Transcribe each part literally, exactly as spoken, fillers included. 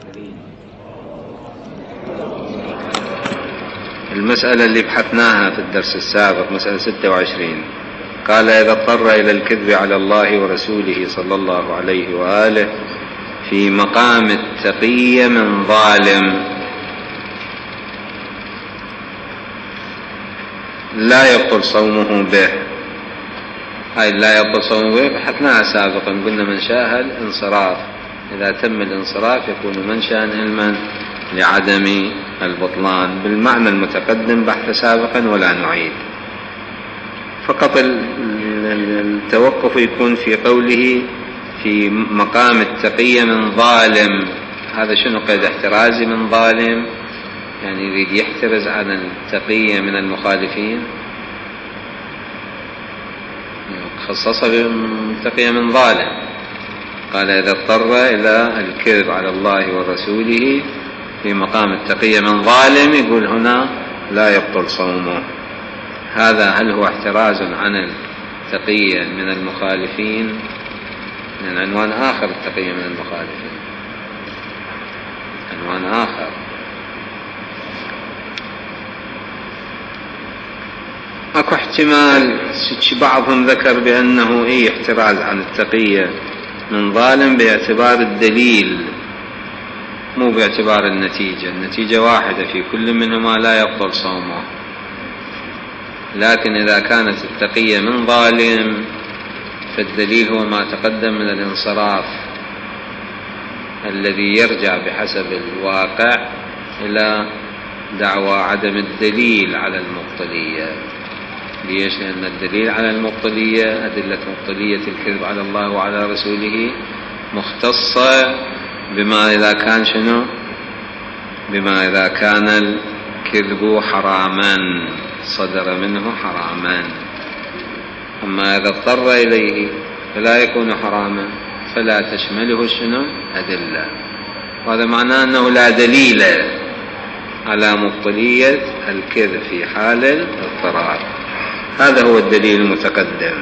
المسألة اللي بحثناها في الدرس السابق مسألة ستة وعشرين، قال إذا اضطر إلى الكذب على الله ورسوله صلى الله عليه وآله في مقام التقي من ظالم لا يبطل صومه به. هاي لا يبطل صومه به بحثناها سابقا، قلنا من شاء الانصراف، إذا تم الانصراف يكون منشأ علما لعدم البطلان بالمعنى المتقدم بحث سابقا ولا نعيد. فقط التوقف يكون في قوله في مقام التقي من ظالم. هذا شنو قيد احترازي من ظالم؟ يعني يريد يحترز عن التقي من المخالفين، خصص بالتقي من ظالم. قال إذا اضطر إلى الكذب على الله ورسوله في مقام التقي من ظالم، يقول هنا لا يبطل صومه. هذا هل هو احتراز عن التقي من المخالفين؟ من عنوان آخر التقي من المخالفين، عنوان آخر. اكو احتمال بعضهم ذكر بأنه ايه احتراز عن التقية من ظالم باعتبار الدليل مو باعتبار النتيجة. النتيجة واحدة في كل منهما لا يبطل صومه، لكن إذا كانت التقية من ظالم فالدليل هو ما تقدم من الانصراف الذي يرجع بحسب الواقع إلى دعوى عدم الدليل على المبطلية. ليش؟ لأن الدليل على المبطلية، أدلة مبطلية الكذب على الله وعلى رسوله مختصة بما إذا كان شنو؟ بما إذا كان الكذب حراما، صدر منه حراما. أما إذا اضطر إليه فلا يكون حراما، فلا تشمله شنو؟ أدلة. وهذا معناه أنه لا دليل على مبطلية الكذب في حال الاضطرار. هذا هو الدليل المتقدم.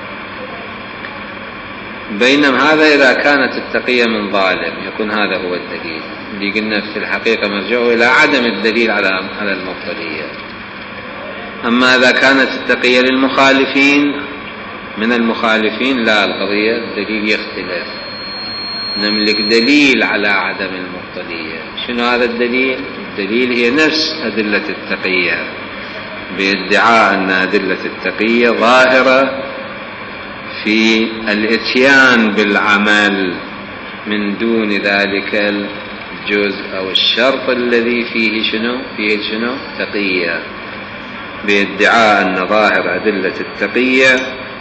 بينما هذا إذا كانت التقية من ظالم يكون هذا هو الدليل اللي قلنا في الحقيقة مرجعه إلى عدم الدليل على على المبطلية. أما إذا كانت التقية للمخالفين من المخالفين لا، القضية الدليل يختلف، نملك دليل على عدم المبطلية. شنو هذا الدليل؟ الدليل هي نفس أدلة التقية، بادعاء أن أدلة التقية ظاهرة في الاتيان بالعمل من دون ذلك الجزء أو الشرط الذي فيه شنو؟ فيه شنو؟ تقية. بادعاء أن ظاهر أدلة التقية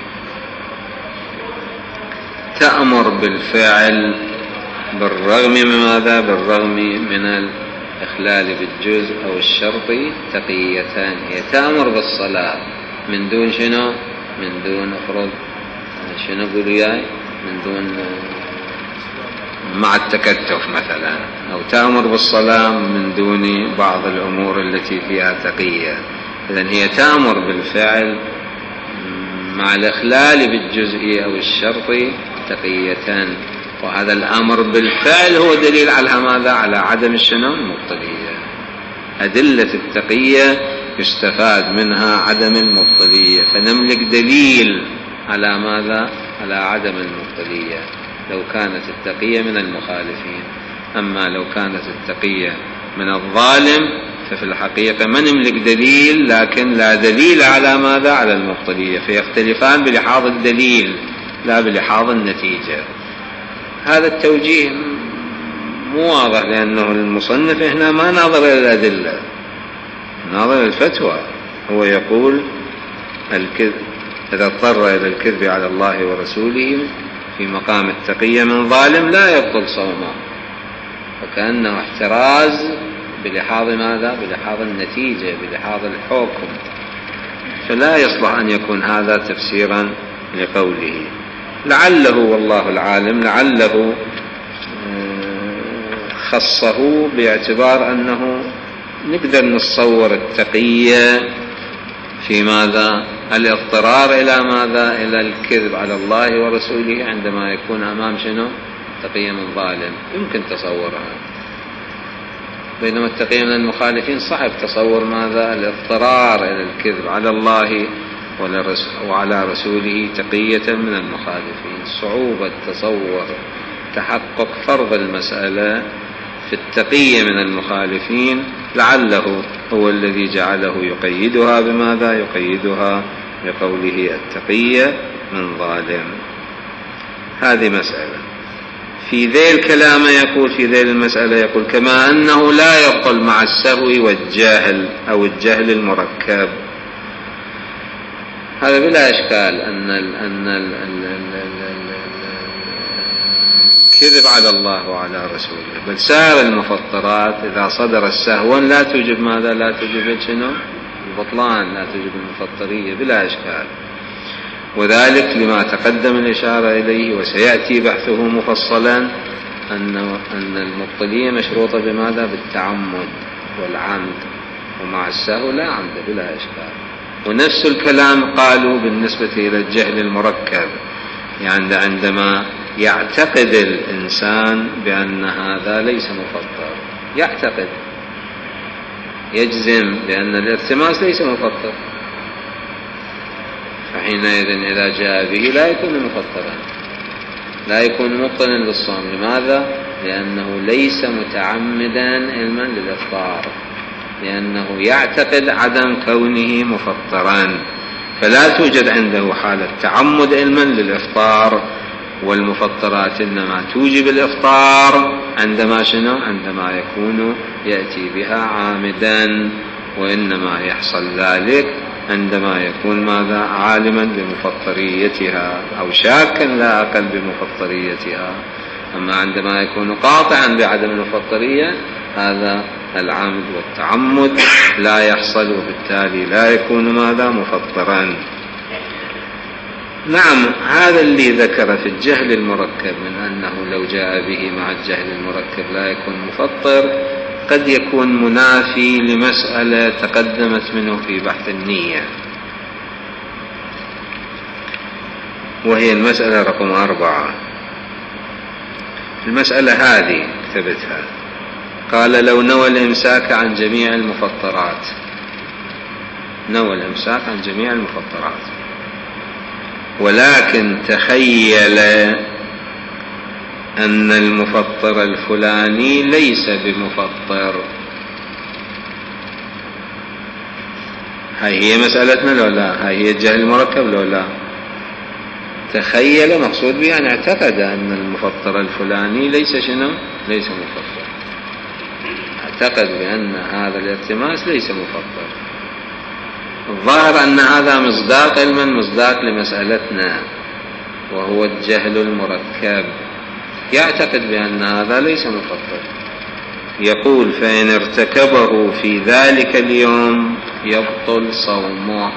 تأمر بالفعل بالرغم من ماذا؟ بالرغم من الإخلال بالجزء أو الشرط تقيتان. هي تأمر بالصلاة من دون شنو؟ من دون أفرض شنو قولوا ياي؟ من دون مع التكتف مثلا، أو تأمر بالصلاة من دون بعض الأمور التي فيها تقية. إذن هي تأمر بالفعل مع الإخلال بالجزء أو الشرط تقيتان، وهذا الأمر بالفعل هو دليل على ماذا؟ على عدم الشنو؟ المبطلية. أدلة التقية يستفاد منها عدم المبطلية، فنملك دليل على ماذا؟ على عدم المبطلية لو كانت التقية من المخالفين. أما لو كانت التقية من الظالم ففي الحقيقة ما نملك دليل، لكن لا دليل على ماذا؟ على المبطلية، فيختلفان بلحاظ الدليل لا بلحاظ النتيجة. هذا التوجيه مو واضح، لأنه المصنف هنا ما ناظر إلى الأدلة، ناظر الفتوى. هو يقول الكذب إذا اضطر إلى الكذب على الله ورسوله في مقام التقية من ظالم لا يبطل صومه، وكأنه احتراز بلحاظ ماذا؟ بلحاظ النتيجة، بلحاظ الحكم. فلا يصلح أن يكون هذا تفسيرا لقوله. لعله والله العالم لعله خصه باعتبار أنه نقدر نتصور التقية في ماذا؟ الاضطرار إلى ماذا؟ إلى الكذب على الله ورسوله عندما يكون أمام شنو؟ تقية من ظالم، يمكن تصورها. بينما التقية من المخالفين صعب تصور ماذا؟ الاضطرار إلى الكذب على الله وعلى رسوله تقية من المخالفين، صعوبة تصور تحقق فرض المسألة في التقية من المخالفين، لعله هو الذي جعله يقيدها بماذا؟ يقيدها بقوله التقية من ظالم. هذه مسألة. في ذيل الكلام يقول في ذيل المسألة يقول كما أنه لا يبطل مع السهو والجهل أو الجهل المركب. هذا بلا إشكال أن ال أن ال الكذب على الله وعلى رسوله بل سائر المفطرات إذا صدر السهو لا توجب ماذا؟ لا توجب شنو؟ البطلان، لا توجب المفطرية بلا إشكال، وذلك لما تقدم الإشارة إليه وسيأتي بحثه مفصلا أن أن المبطلية مشروطة بماذا؟ بالتعمد والعمد، ومع السهو لا عمد بلا إشكال. ونفس الكلام قالوا بالنسبة إلى الجهل المركب، يعني عندما يعتقد الإنسان بأن هذا ليس مفطر، يعتقد يجزم بأن الالتماس ليس مفطر، فحينئذ إذا جاء به لا يكون مفطرا، لا يكون مبطلا للصوم. لماذا؟ لأنه ليس متعمدا علما للإفطار، لأنه يعتقد عدم كونه مفطرا، فلا توجد عنده حالة تعمد علما للإفطار. والمفطرات إنما توجب الإفطار عندما شنو؟ عندما يكون يأتي بها عامدا، وإنما يحصل ذلك عندما يكون ماذا؟ عالما بمفطريتها أو شاكا لا أقل بمفطريتها. أما عندما يكون قاطعا بعدم المفطرية هذا العمد والتعمد لا يحصل، وبالتالي لا يكون ماذا؟ مفطرا. نعم، هذا اللي ذكر في الجهل المركب من أنه لو جاء به مع الجهل المركب لا يكون مفطر، قد يكون منافي لمسألة تقدمت منه في بحث النية، وهي المسألة رقم أربعة. المسألة هذه كتبتها، قال لو نوى الإمساك عن جميع المفطرات، نوى الإمساك عن جميع المفطرات ولكن تخيل أن المفطر الفلاني ليس بمفطر، هاي هي مسألتنا لو لا؟ هاي هي الجهل المركب لو لا؟ تخيل مقصود به أن اعتقد أن المفطر الفلاني ليس شنو؟ ليس مفطر، اعتقد بأن هذا الالتماس ليس مفطر. الظاهر أن هذا مصداق علما مصداق لمسألتنا، وهو الجهل المركب، يعتقد بأن هذا ليس مفطر. يقول فإن ارتكبه في ذلك اليوم يبطل صومه،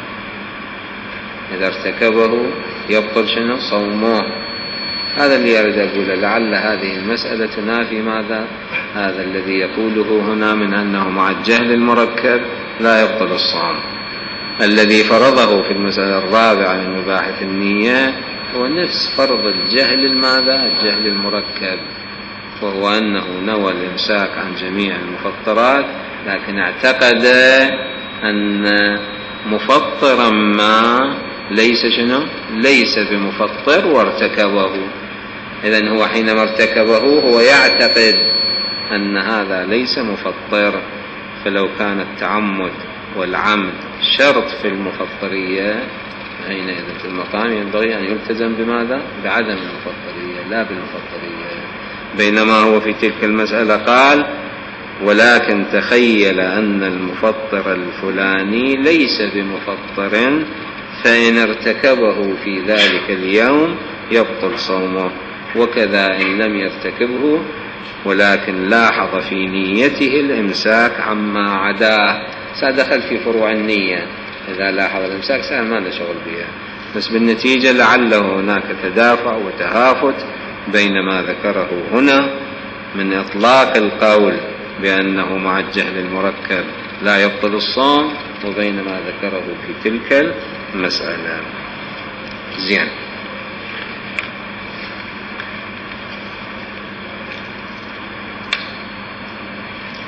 إذا ارتكبه يبطل شنو؟ صومه. هذا اللي أريد أقوله، لعل هذه المسألة تنافي ماذا؟ هذا الذي يقوله هنا من أنه مع الجهل المركب لا يبطل الصوم. الذي فرضه في المسألة الرابعة من مباحث النية هو نفس فرض الجهل الماذا؟ الجهل المركب، وهو أنه نوى الإمساك عن جميع المفطرات لكن اعتقد أن مفطرا ما ليس شنو؟ ليس بمفطر وارتكبه. إذن هو حينما ارتكبه هو يعتقد أن هذا ليس مفطر، فلو كان التعمد والعمد شرط في المفطرية حينئذ في المقام ينبغي أن يلتزم بماذا؟ بعدم المفطرية لا بالمفطرية. بينما هو في تلك المسألة قال ولكن تخيل أن المفطر الفلاني ليس بمفطر فإن ارتكبه في ذلك اليوم يبطل صومه، وكذا إن لم يرتكبه ولكن لاحظ في نيته الإمساك عما عداه. سأدخل في فروع النية، إذا لاحظ الإمساك سأل ما له شغل بها، بس بالنتيجة لعله هناك تدافع وتهافت بين ما ذكره هنا من إطلاق القول بأنه مع الجهل المركب لا يبطل الصوم وبين ما ذكره في تلك المسألة. زين،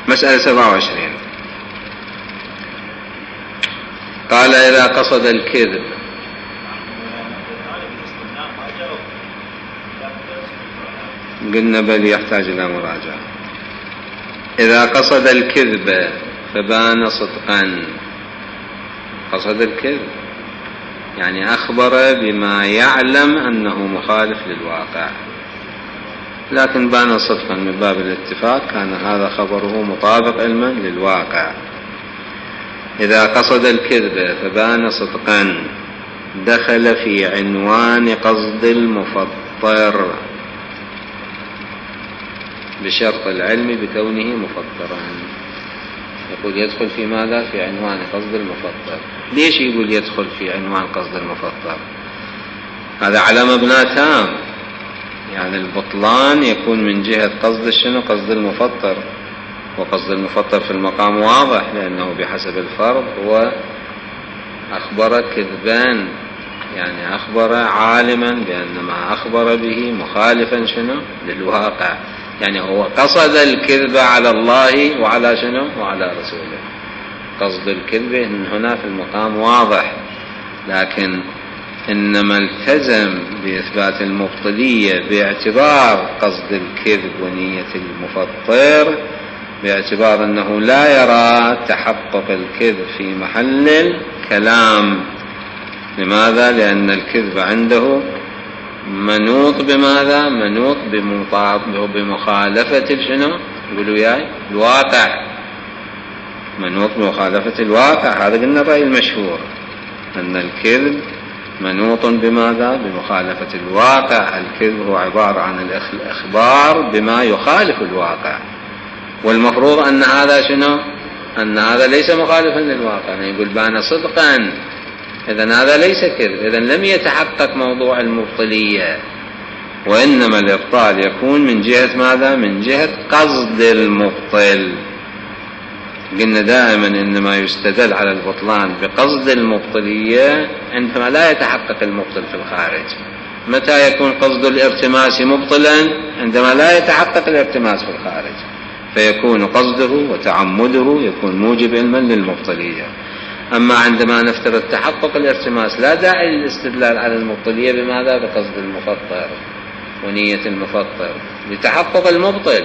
مسألة سبعة وعشرين. قال إذا قصد الكذب قلنا بل يحتاج إلى مراجعة. إذا قصد الكذب فبان صدقا. قصد الكذب يعني أخبر بما يعلم أنه مخالف للواقع، لكن بان صدقا من باب الاتفاق، كان هذا خبره مطابق علما للواقع. إذا قصد الكذب فبان صدقا دخل في عنوان قصد المفطر بشرط العلم بكونه مفطرا. يقول يدخل في ماذا؟ في عنوان قصد المفطر. ليش يقول يدخل في عنوان قصد المفطر؟ هذا على مبنى تام، يعني البطلان يكون من جهة قصد شنو؟ قصد المفطر. وقصد المفطر في المقام واضح، لأنه بحسب الفرض هو أخبر كذبان، يعني أخبر عالما بأن ما أخبر به مخالفا شنو؟ للواقع. يعني هو قصد الكذب على الله وعلى شنو؟ وعلى رسوله. قصد الكذب إن هنا في المقام واضح، لكن إنما التزم بإثبات المبطلية باعتبار قصد الكذب ونية المفطر، باعتبار أنه لا يرى تحقق الكذب في محل الكلام. لماذا؟ لأن الكذب عنده منوط بماذا؟ منوط بمخالفة شنو؟ يقولوا ياي الواقع، منوط بمخالفة الواقع. هذا قلنا الرأي المشهور، أن الكذب منوط بماذا؟ بمخالفة الواقع. الكذب هو عبارة عن الإخبار بما يخالف الواقع، والمفروض أن هذا شنو؟ أن هذا ليس مخالفا للواقع. يعني يقول بان صدقا، إذن هذا ليس كذب، إذن لم يتحقق موضوع المبطلية، وإنما الإبطال يكون من جهة ماذا؟ من جهة قصد المبطل. قلنا دائما إنما يستدل على البطلان بقصد المبطلية عندما لا يتحقق المبطل في الخارج. متى يكون قصد الارتماس مبطلا؟ عندما لا يتحقق الارتماس في الخارج، فيكون قصده وتعمده يكون موجب علما للمبطلية. أما عندما نفترض تحقق الارتماس لا داعي للاستدلال على المبطلية بماذا؟ بقصد المفطر ونية المفطر لتحقق المبطل.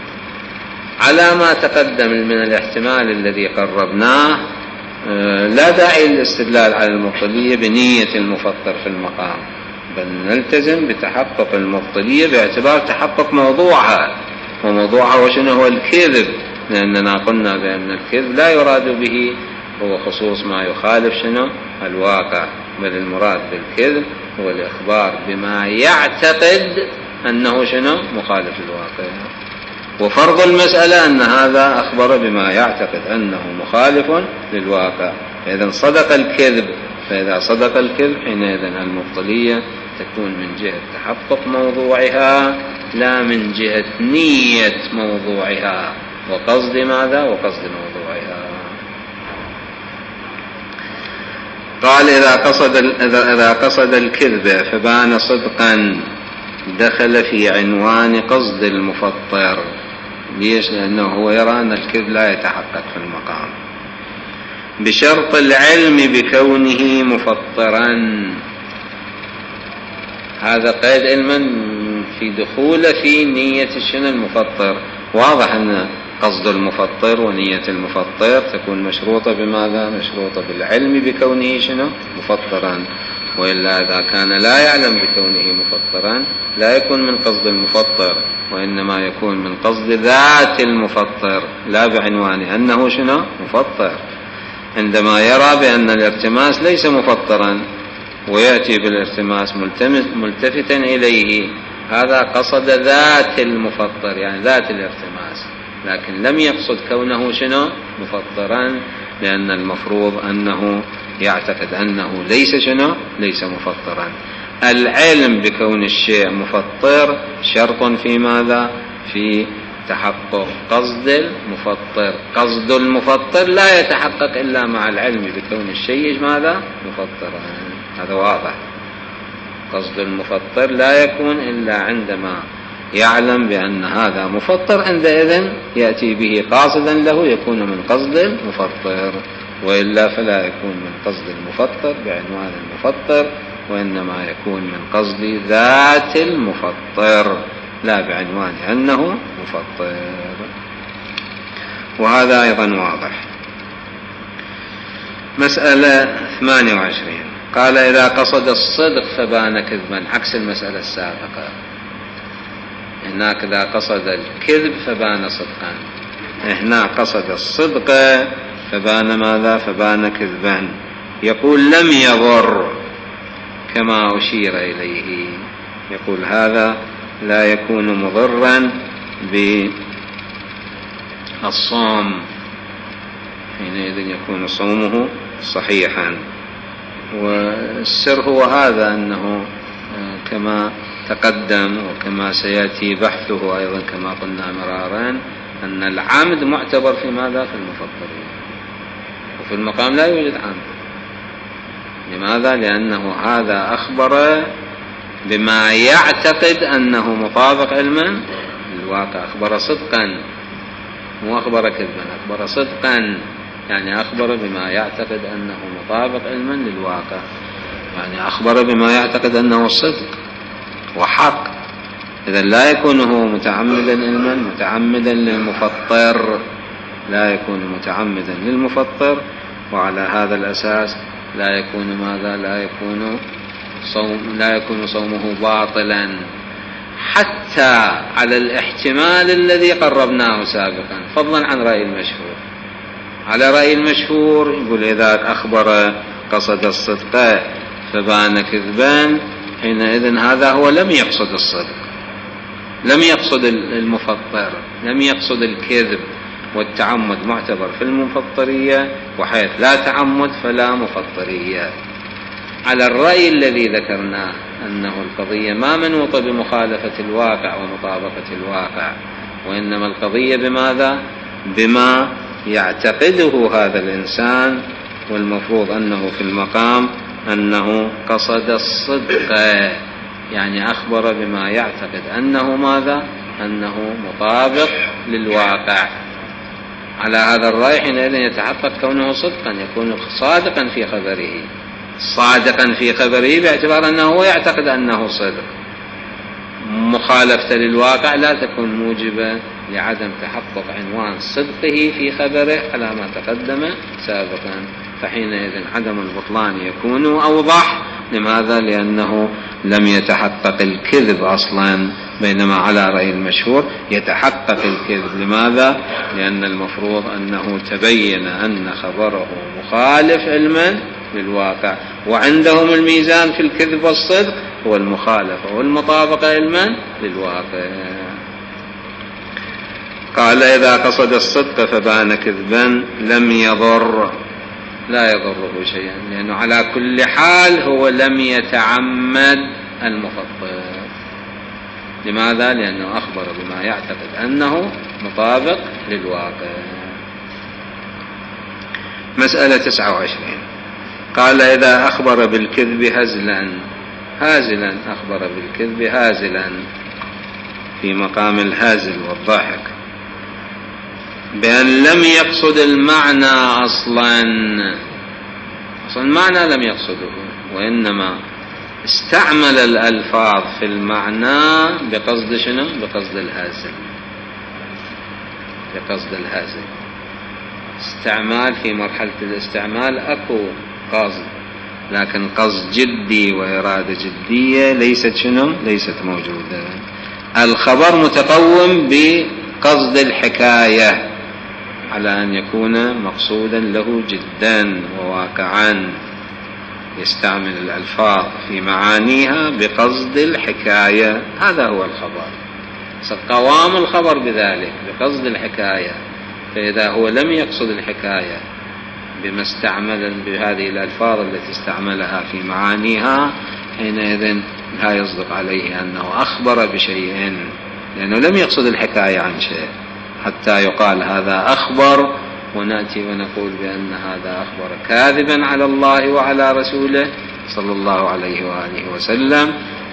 على ما تقدم من الاحتمال الذي قربناه لا داعي للاستدلال على المبطلية بنية المفطر في المقام، بل نلتزم بتحقق المبطلية باعتبار تحقق موضوعها. وموضوعها وشنو هو؟ الكذب، لأننا قلنا بأن الكذب لا يراد به هو خصوص ما يخالف شنو؟ الواقع، بل المراد بالكذب هو الإخبار بما يعتقد أنه شنو؟ مخالف الواقع. وفرض المسألة أن هذا أخبر بما يعتقد أنه مخالف للواقع، فإذا صدق الكذب. فإذا صدق الكذب حينئذ المبطلية تكون من جهة تحقق موضوعها لا من جهة نية موضوعها وقصد ماذا؟ وقصد موضوعها. قال إذا قصد, إذا قصد الكذب فبان صدقا دخل في عنوان قصد المفطر. ليش؟ لأنه هو يرى أن الكذب لا يتحقق في المقام بشرط العلم بكونه مفطرا. هذا قيد علما في دخول في نية الشنو؟ المفطر. واضح أن قصد المفطر ونية المفطر تكون مشروطة بماذا؟ مشروطة بالعلم بكونه شنو؟ مفطرا. وإلا إذا كان لا يعلم بكونه مفطرا لا يكون من قصد المفطر، وإنما يكون من قصد ذات المفطر، لا بعنوان أنه شنو؟ مفطر. عندما يرى بأن الارتماس ليس مفطرا ويأتي بالارتماس ملتفتا إليه، هذا قصد ذات المفطر، يعني ذات الارتماس، لكن لم يقصد كونه شنو؟ مفطرا، لأن المفروض أنه يعتقد أنه ليس شنو؟ ليس مفطرا. العلم بكون الشيء مفطر شرط في ماذا؟ في تحقق قصد المفطر. قصد المفطر لا يتحقق إلا مع العلم بكون الشيء ماذا؟ مفطرا. هذا واضح. قصد المفطر لا يكون إلا عندما يعلم بأن هذا مفطر، عندئذ يأتي به قاصدا له يكون من قصد المفطر، وإلا فلا يكون من قصد المفطر بعنوان المفطر، وإنما يكون من قصد ذات المفطر لا بعنوان أنه مفطر. وهذا أيضا واضح. مسألة ثمانية وعشرين قال إذا قصد الصدق فبان كذبا، عكس المسألة السابقة. هناك إذا قصد الكذب فبان صدقا، هنا قصد الصدق فبان ماذا؟ فبان كذبا. يقول لم يضر كما أشير إليه، يقول هذا لا يكون مضرا بالصوم، حينئذ يكون صومه صحيحا. والسر هو هذا، أنه كما تقدم وكما سيأتي بحثه أيضا كما قلنا مرارا، أن العمد معتبر في ماذا؟ في المفطرين، وفي المقام لا يوجد عمد. لماذا؟ لأنه هذا أخبر بما يعتقد أنه مطابق علما للواقع، أخبر صدقا، مو أخبر كذبا، أخبر صدقا، يعني أخبر بما يعتقد أنه مطابق علما للواقع، يعني أخبر بما يعتقد أنه صدق وحق. إذا لا يكون هو متعمدا علما متعمدا للمفطر، لا يكون متعمدا للمفطر، وعلى هذا الأساس لا يكون ماذا؟ لا يكون صوم لا يكون صومه باطلا، حتى على الاحتمال الذي قربناه سابقا، فضلا عن رأي المشهور. على رأي المشهور يقول إذا أخبر قصد الصدق فبان كذبان، حينئذ هذا هو لم يقصد الصدق، لم يقصد المفطر، لم يقصد الكذب، والتعمد معتبر في المفطرية، وحيث لا تعمد فلا مفطرية. على الرأي الذي ذكرناه أنه القضية ما منوطة بمخالفة الواقع ومطابقة الواقع، وإنما القضية بماذا؟ بما يعتقده هذا الإنسان، والمفروض أنه في المقام أنه قصد الصدق، يعني أخبر بما يعتقد أنه ماذا؟ أنه مطابق للواقع. على هذا الرأي حينئذ يتحقق كونه صدقا، يكون صادقا في خبره، صادقا في خبره باعتبار أنه يعتقد أنه صدق. مخالفة للواقع لا تكون موجبة لعدم تحقق عنوان صدقه في خبره على ما تقدم سابقا، فحينئذ عدم البطلان يكون أوضح. لماذا؟ لأنه لم يتحقق الكذب أصلا، بينما على رأي المشهور يتحقق الكذب. لماذا؟ لأن المفروض أنه تبين أن خبره مخالف علما للواقع، وعندهم الميزان في الكذب والصدق هو المخالفة والمطابقة علما للواقع. قال إذا قصد الصدق فبان كذبا لم يضر، لا يضره شيئا، لأنه على كل حال هو لم يتعمد المفطر. لماذا؟ لأنه أخبر بما يعتقد أنه مطابق للواقع. مسألة تسعة وعشرين قال إذا أخبر بالكذب هزلا، هازلا، أخبر بالكذب هازلا في مقام الهازل والضحك، بأن لم يقصد المعنى أصلا، أصلا المعنى لم يقصده، وإنما استعمل الألفاظ في المعنى بقصد شنو؟ بقصد الهازل، بقصد الهازل. استعمال في مرحلة الاستعمال أكو قصد، لكن قصد جدي وإرادة جدية ليست شنو؟ ليست موجودة. الخبر متقوم بقصد الحكاية على أن يكون مقصودا له جدا وواقعا، يستعمل الألفاظ في معانيها بقصد الحكاية، هذا هو الخبر، قوام الخبر بذلك بقصد الحكاية. فإذا هو لم يقصد الحكاية بما استعمل بهذه الألفاظ التي استعملها في معانيها، حينئذ لا يصدق عليه أنه أخبر بشيء، لأنه لم يقصد الحكاية عن شيء حتى يقال هذا أخبر، ونأتي ونقول بأن هذا أخبر كاذبا على الله وعلى رسوله صلى الله عليه وآله وسلم،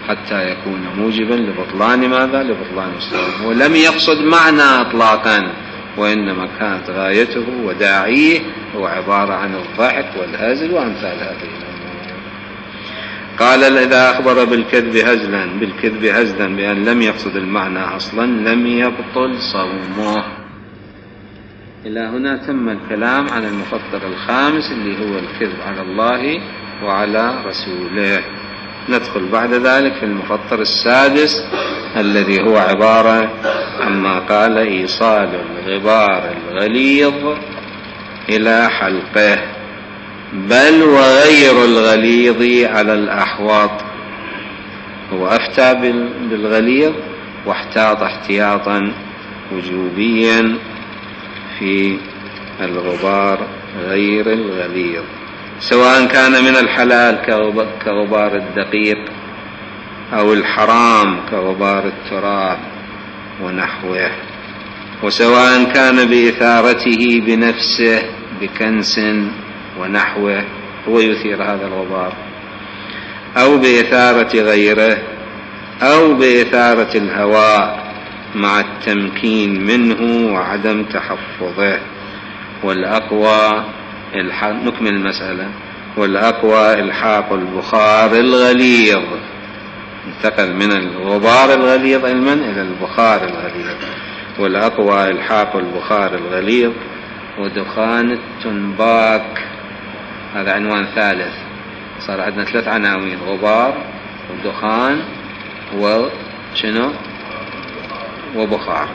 حتى يكون موجبا لبطلان ماذا؟ لبطلان الصوم. ولم يقصد معنى إطلاقا، وإنما كانت غايته وداعيه هو عبارة عن الضحك والهزل وأمثال هذه الأمور. قال إذا أخبر بالكذب هزلا بالكذب هزلا بأن لم يقصد المعنى أصلا لم يبطل صومه. إلى هنا تم الكلام عن المفطر الخامس اللي هو الكذب على الله وعلى رسوله. ندخل بعد ذلك في المفطر السادس الذي هو عبارة عما قال إيصال الغبار الغليظ إلى حلقه، بل وغير الغليظ على الأحواط. هو أفتى بالغليظ واحتاط احتياطا وجوبيا في الغبار غير الغليظ، سواء كان من الحلال كغبار الدقيق أو الحرام كغبار التراب ونحوه، وسواء كان بإثارته بنفسه بكنس ونحوه هو يثير هذا الغبار، أو بإثارة غيره، أو بإثارة الهواء مع التمكين منه وعدم تحفظه. والأقوى نكمل المسألة. والأقوى إلحاق البخار الغليظ، انتقل من الغبار الغليظ علما إلى البخار الغليظ. والأقوى إلحاق البخار الغليظ ودخان التنباك. هذا عنوان ثالث، صار عندنا ثلاث عناوين: غبار ودخان وشنو وبخار.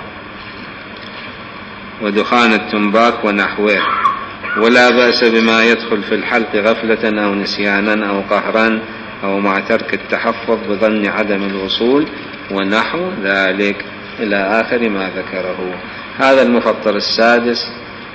ودخان التنباك ونحوه. ولا بأس بما يدخل في الحلق غفلة أو نسيانا أو قهرا أو مع ترك التحفظ بظن عدم الوصول ونحو ذلك إلى آخر ما ذكره. هذا المفطر السادس.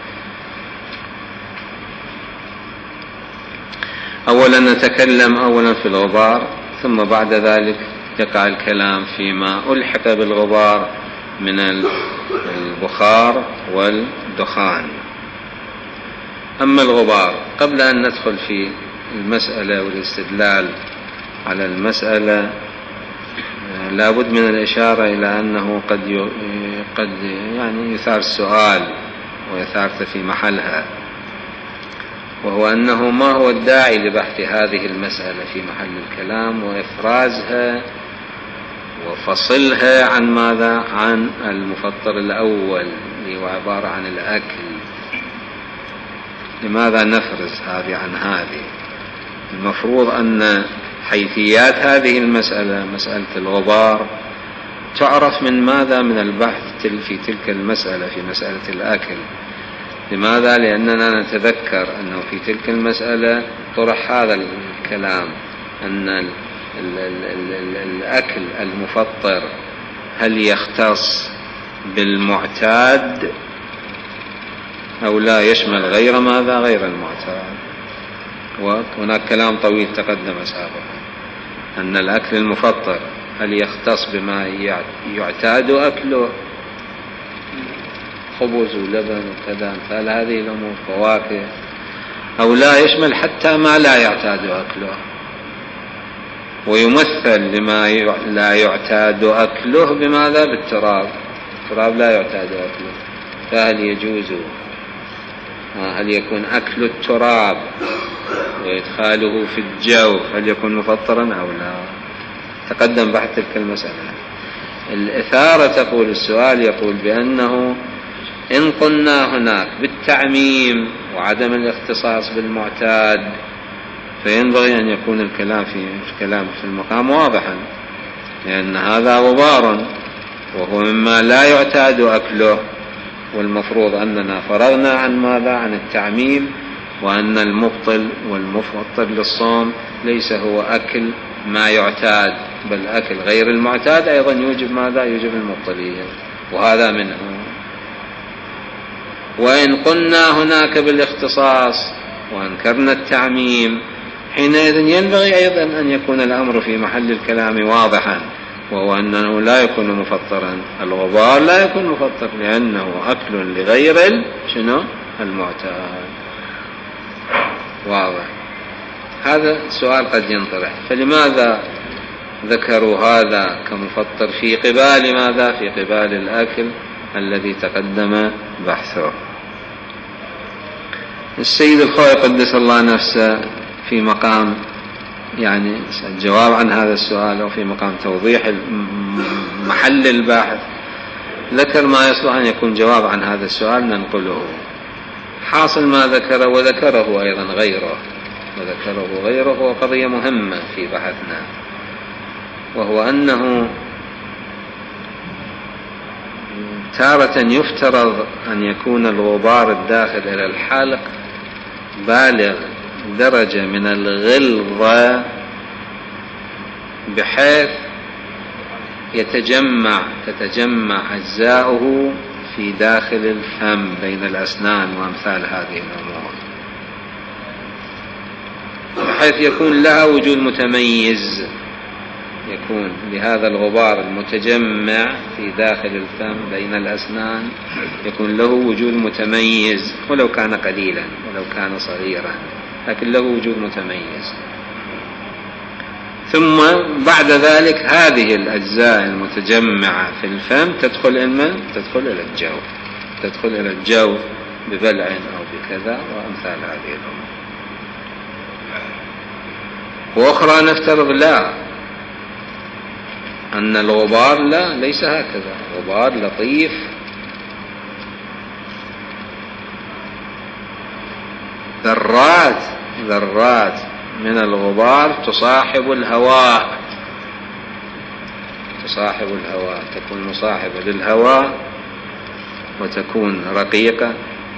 أولا نتكلم أولا في الغبار، ثم بعد ذلك يقع الكلام فيما ألحق بالغبار من البخار والدخان. أما الغبار، قبل أن ندخل في المسألة والاستدلال على المسألة، لابد من الإشارة إلى أنه قد قد يعني يثار السؤال ويثارت في محلها، وهو أنه ما هو الداعي لبحث هذه المسألة في محل الكلام وإفرازها وفصلها عن ماذا؟ عن المفطر الأول اللي هو عبارة عن الأكل. لماذا نفرز هذه عن هذه؟ المفروض أن حيثيات هذه المسألة، مسألة الغبار، تعرف من ماذا؟ من البحث في تلك المسألة، في مسألة الأكل. لماذا؟ لأننا نتذكر أنه في تلك المسألة طرح هذا الكلام أن ال ال ال ال الأكل المفطر هل يختص بالمعتاد أو لا يشمل غير ماذا؟ غير المعتاد. وهناك كلام طويل تقدم سابقا أن الأكل المفطر هل يختص بما يعتاد أكله، خبز ولبن وكذا مثال هذه الأمور، فواكه، أو لا يشمل حتى ما لا يعتاد أكله، ويمثل لما لا يعتاد أكله بماذا؟ بالتراب. التراب لا يعتاد أكله، فهل يجوز هل يكون أكل التراب وإدخاله في الجو هل يكون مفطرا أو لا؟ تقدم بحث تلك المسألة. الإثارة تقول السؤال يقول بأنه إن قلنا هناك بالتعميم وعدم الاختصاص بالمعتاد فينبغي أن يكون الكلام في الكلام في المقام واضحا، لأن هذا غبار وهو مما لا يعتاد أكله، والمفروض أننا فرغنا عن ماذا؟ عن التعميم، وأن المبطل والمفطر للصوم ليس هو أكل ما يعتاد، بل أكل غير المعتاد أيضا يوجب ماذا؟ يوجب المبطلية، وهذا منه. وإن قلنا هناك بالاختصاص وأنكرنا التعميم حينئذ ينبغي أيضا أن يكون الأمر في محل الكلام واضحا، وهو أنه لا يكون مفطرا. الغبار لا يكون مفطر لأنه أكل لغير شنو؟ المعتاد. واضح. هذا سؤال قد ينطرح، فلماذا ذكروا هذا كمفطر في قبال ماذا؟ في قبال الأكل الذي تقدم بحثه. السيد الخوئي قدس الله نفسه في مقام يعني الجواب عن هذا السؤال أو في مقام توضيح محل البحث ذكر ما يصلح أن يكون جواب عن هذا السؤال ننقله. حاصل ما ذكره وذكره أيضا غيره وذكره غيره هو قضية مهمة في بحثنا، وهو أنه تارة يفترض أن يكون الغبار الداخل إلى الحلق بالغ درجة من الغلظة بحيث يتجمع تتجمع أجزاؤه في داخل الفم بين الأسنان وأمثال هذه الأمور، بحيث يكون لها وجود متميز، يكون لهذا الغبار المتجمع في داخل الفم بين الأسنان يكون له وجود متميز ولو كان قليلا ولو كان صغيرا، لكن له وجود متميز. ثم بعد ذلك هذه الأجزاء المتجمعة في الفم تدخل إلى تدخل إلى الجوف تدخل إلى الجوف ببلع أو بكذا وأمثال هذه الأمور. وأخرى نفترض لا، أن الغبار لا ليس هكذا، غبار لطيف ذرات ذرات من الغبار تصاحب الهواء تصاحب الهواء تكون مصاحبة للهواء وتكون رقيقة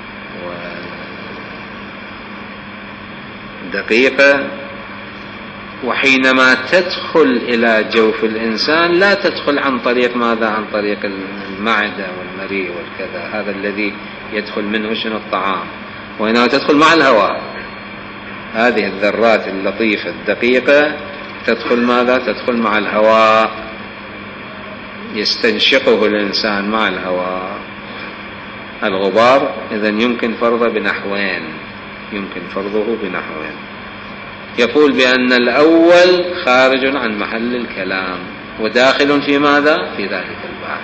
ودقيقة، وحينما تدخل إلى جوف الإنسان لا تدخل عن طريق ماذا؟ عن طريق المعدة والمريء والكذا، هذا الذي يدخل منه شنو الطعام، وإنما تدخل مع الهواء. هذه الذرات اللطيفة الدقيقة تدخل ماذا؟ تدخل مع الهواء، يستنشقه الإنسان مع الهواء. الغبار إذن يمكن فرضه بنحوين يمكن فرضه بنحوين يقول بأن الأول خارج عن محل الكلام وداخل في ماذا؟ في ذلك البحث.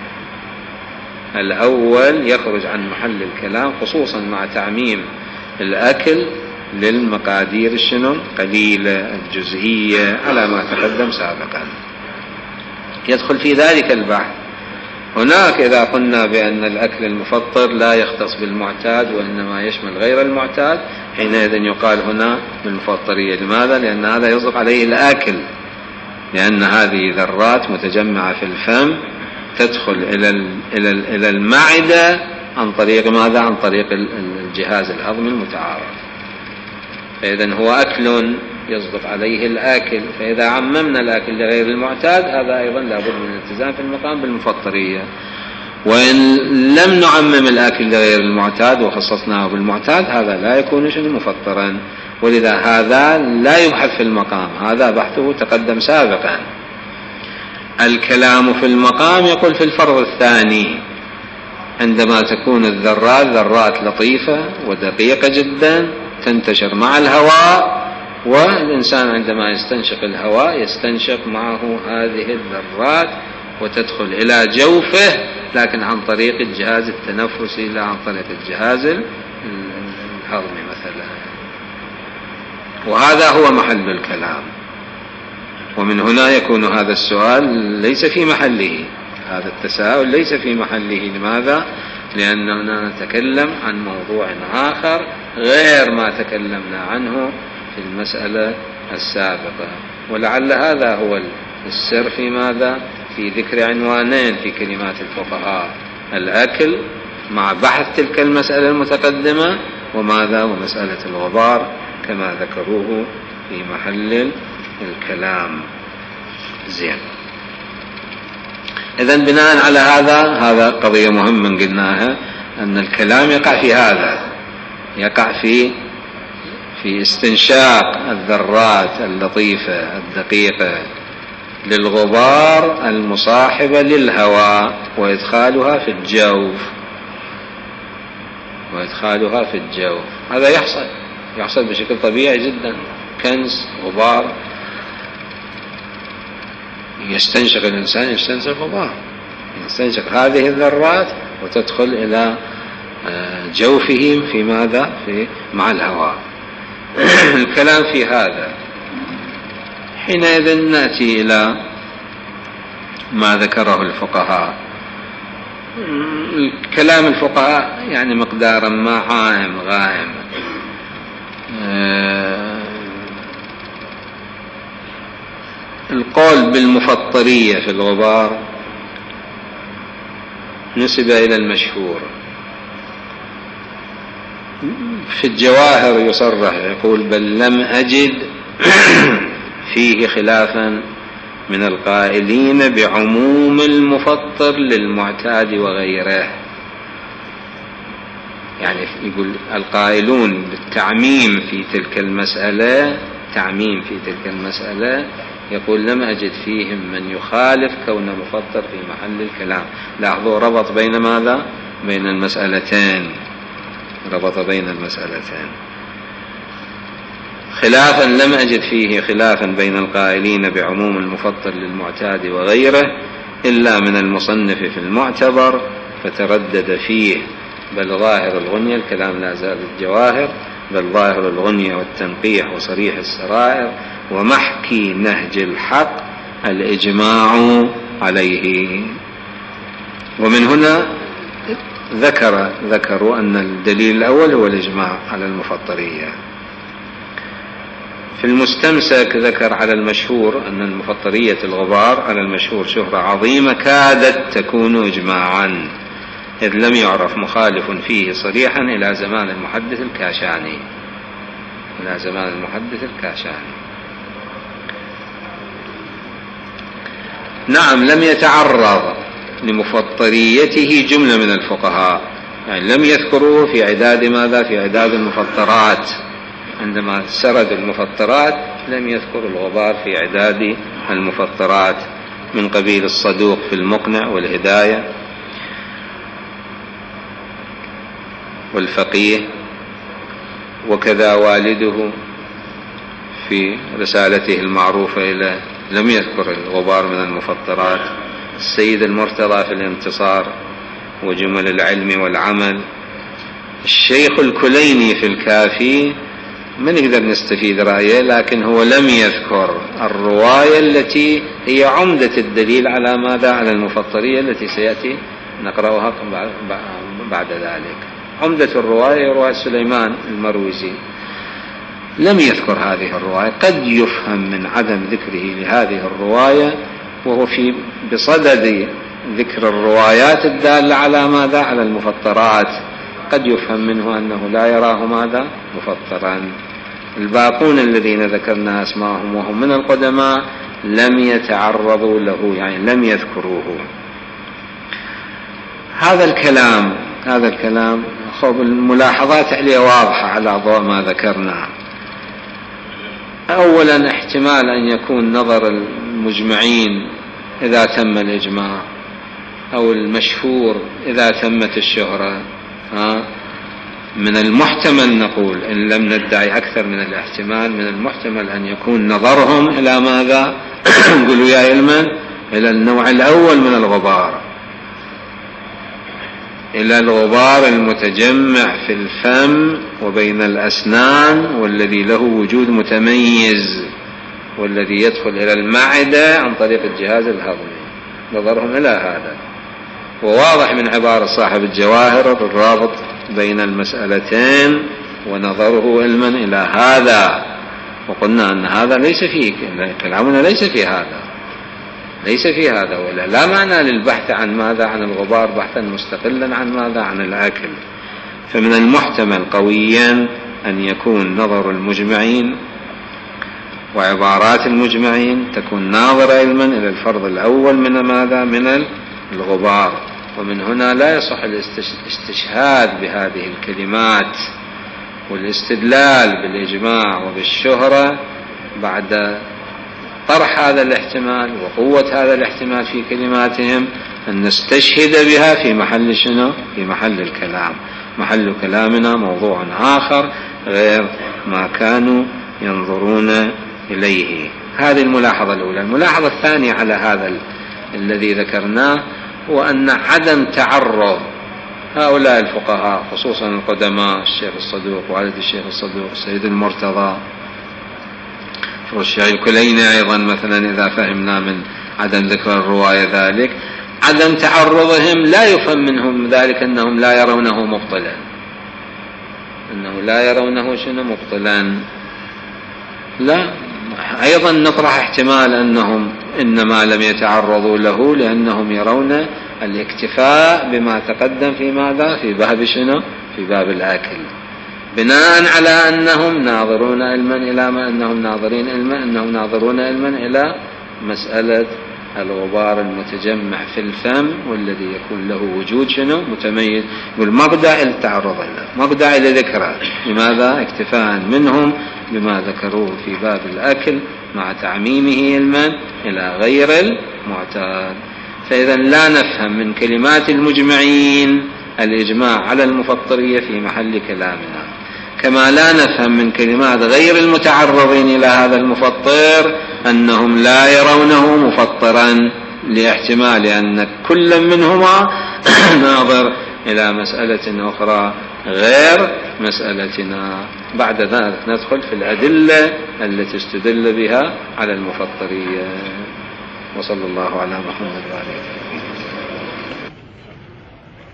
الأول يخرج عن محل الكلام خصوصا مع تعميم الأكل للمقادير الشنو قليلة الجزئية على ما تقدم سابقا، يدخل في ذلك البحث. هناك إذا قلنا بأن الأكل المفطر لا يختص بالمعتاد وإنما يشمل غير المعتاد، حينئذ يقال هنا بالمفطرية. لماذا؟ لأن هذا يصدق عليه الأكل، لأن هذه ذرات متجمعة في الفم تدخل إلى إلى إلى المعدة عن طريق ماذا؟ عن طريق الجهاز الهضمي المتعارف. فإذا هو أكل يصدق عليه الآكل، فإذا عممنا الآكل لغير المعتاد هذا أيضا لابد من الالتزام في المقام بالمفطرية. وإن لم نعمم الآكل لغير المعتاد وخصصناه بالمعتاد هذا لا يكون شيء مفطرا، ولذا هذا لا يبحث في المقام، هذا بحثه تقدم سابقا. الكلام في المقام يقول في الفرض الثاني عندما تكون الذرات ذرات لطيفة ودقيقة جدا تنتشر مع الهواء، والإنسان عندما يستنشق الهواء يستنشق معه هذه الذرات وتدخل إلى جوفه، لكن عن طريق الجهاز التنفسي لا عن طريق الجهاز الهضمي مثلا. وهذا هو محل الكلام، ومن هنا يكون هذا السؤال ليس في محله، هذا التساؤل ليس في محله. لماذا؟ لأننا نتكلم عن موضوع آخر غير ما تكلمنا عنه في المسألة السابقة. ولعل هذا هو السر في ماذا؟ في ذكر عنوانين في كلمات الفقهاء: الأكل مع بحث تلك المسألة المتقدمة، وماذا؟ ومسألة الغبار كما ذكروه في محل الكلام. زين، إذن بناء على هذا هذا قضية مهمة قلناها، أن الكلام يقع في هذا، يقع في في استنشاق الذرات اللطيفة الدقيقة للغبار المصاحبة للهواء وإدخالها في الجوف وإدخالها في الجوف هذا يحصل يحصل بشكل طبيعي جدا. كنز غبار يستنشق الإنسان يستنشق غبار، يستنشق هذه الذرات وتدخل إلى جوفه في ماذا؟ في مع الهواء. الكلام في هذا. حينئذ نأتي إلى ما ذكره الفقهاء. كلام الفقهاء يعني مقدارا ما عائم غائم. القول بالمفطرية في الغبار نسب إلى المشهور. في الجواهر يصرح يقول بل لم أجد فيه خلافا من القائلين بعموم المفطر للمعتاد وغيره. يعني يقول القائلون بالتعميم في تلك المسألة، تعميم في تلك المسألة، يقول لم أجد فيهم من يخالف كون مفطر في محل الكلام. لاحظوا ربط بين ماذا؟ بين المسألتين، ربط بين المسألتين. خلافا لم أجد فيه خلافا بين القائلين بعموم المفطر للمعتاد وغيره إلا من المصنف في المعتبر فتردد فيه، بل ظاهر الغنية، الكلام لا زال الجواهر، بل ظاهر الغنية والتنقيح وصريح السرائر ومحكي نهج الحق الإجماع عليه. ومن هنا ذكر ذكروا أن الدليل الأول هو الإجماع على المفطرية. في المستمسك ذكر على المشهور أن المفطرية الغبار على المشهور شهرة عظيمة كادت تكون إجماعا، إذ لم يعرف مخالف فيه صريحا إلى زمان المحدث الكاشاني، إلى زمان المحدث الكاشاني. نعم لم يتعرض لمفطريته جملة من الفقهاء، يعني لم يذكروه في عداد ماذا؟ في عداد المفطرات. عندما سرد المفطرات لم يذكر الغبار في عداد المفطرات، من قبيل الصدوق في المقنع والهداية والفقيه، وكذا والده في رسالته المعروفة إلى لم يذكر الغبار من المفطرات. السيد المرتضى في الانتصار وجمل العلم والعمل. الشيخ الكليني في الكافي ما نقدر نستفيد رأيه، لكن هو لم يذكر الرواية التي هي عمدة الدليل على ماذا؟ على المفطرية التي سيأتي نقرأها بعد ذلك. عمدة الرواية رواية سليمان المروزي، لم يذكر هذه الرواية. قد يفهم من عدم ذكره لهذه الرواية وهو في بصدد ذكر الروايات الدالة على ماذا؟ على المفطرات، قد يفهم منه أنه لا يراه ماذا؟ مفطرا. الباقون الذين ذكرنا أسماءهم وهم من القدماء لم يتعرضوا له، يعني لم يذكروه. هذا الكلام هذا الكلام خب الملاحظات عليه واضحة على ضوء ما ذكرنا. أولا احتمال أن يكون نظر المجمعين إذا تم الإجماع، أو المشهور إذا تمت الشهرة. ها من المحتمل نقول إن لم ندعي أكثر من الاحتمال، من المحتمل أن يكون نظرهم إلى ماذا؟ نقولوا يا علما إلى النوع الأول من الغبار، إلى الغبار المتجمع في الفم وبين الأسنان والذي له وجود متميز والذي يدخل إلى المعدة عن طريق الجهاز الهضمي. نظرهم إلى هذا، وواضح من عبارة صاحب الجواهر الرابط بين المسألتين ونظره علما إلى هذا. وقلنا أن هذا ليس فيه، كلامنا ليس في هذا، ليس في هذا، ولا لا معنى للبحث عن ماذا؟ عن الغبار بحثا مستقلا عن ماذا؟ عن الأكل. فمن المحتمل قويا أن يكون نظر المجمعين وعبارات المجمعين تكون ناظرة علما إلى الفرض الأول من ماذا؟ من الغبار. ومن هنا لا يصح الاستشهاد بهذه الكلمات والاستدلال بالإجماع وبالشهرة بعد طرح هذا الاحتمال وقوة هذا الاحتمال في كلماتهم، أن نستشهد بها في محل شنو؟ في محل الكلام. محل كلامنا موضوع آخر غير ما كانوا ينظرون إليه. هذه الملاحظة الأولى. الملاحظة الثانية على هذا ال... الذي ذكرناه هو أن عدم تعرض هؤلاء الفقهاء خصوصا القدماء الشيخ الصدوق والد الشيخ الصدوق السيد المرتضى الشيخ الكليني أيضا مثلا إذا فهمنا من عدم ذكر الرواية ذلك، عدم تعرضهم لا يفهم منهم ذلك أنهم لا يرونه مبطلا، أنه لا يرونه شنو مبطلا، لا، أيضا نطرح احتمال أنهم إنما لم يتعرضوا له لأنهم يرون الاكتفاء بما تقدم في ماذا في باب شنو في باب الأكل، بناء على أنهم ناظرون علما إلى ما أنهم ناظرين علما أنهم ناظرون علما إلى مسألة الغبار المتجمع في الفم والذي يكون له وجود شنو متميز، والما بداعي للتعرض له، ما بداعي لذكره، لماذا اكتفاء منهم بما ذكروه في باب الأكل مع تعميمه علما إلى غير المعتاد. فإذا لا نفهم من كلمات المجمعين الإجماع على المفطرية في محل كلامنا، كما لا نفهم من كلمات غير المتعرضين إلى هذا المفطر أنهم لا يرونه مفطرا، لاحتمال أن كل منهما ناظر إلى مسألة أخرى غير مسألتنا. بعد ذلك ندخل في الأدلة التي استدل بها على المفطرية. وصلى الله على محمد وعلى آله.